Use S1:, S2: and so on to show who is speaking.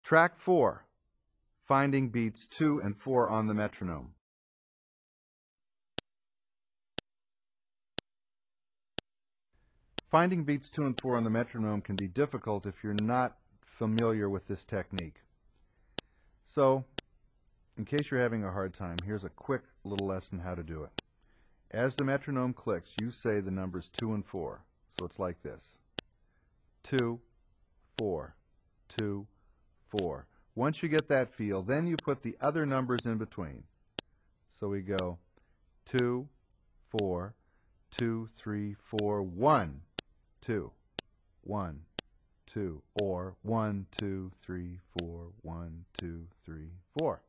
S1: Track 4. Finding beats 2 and 4 on the metronome. Finding beats 2 and 4 on the metronome can be difficult if you're not familiar with this technique. So, in case you're having a hard time, here's a quick little lesson how to do it. As the metronome clicks, you say the numbers 2 and 4. So it's like this. 2, 4, 2, 4. Once you get that feel, then you put the other numbers in between. So we go 2, 4, 2, 3, 4, 1, 2, 1, 2, or 1, 2, 3, 4, 1, 2, 3, 4.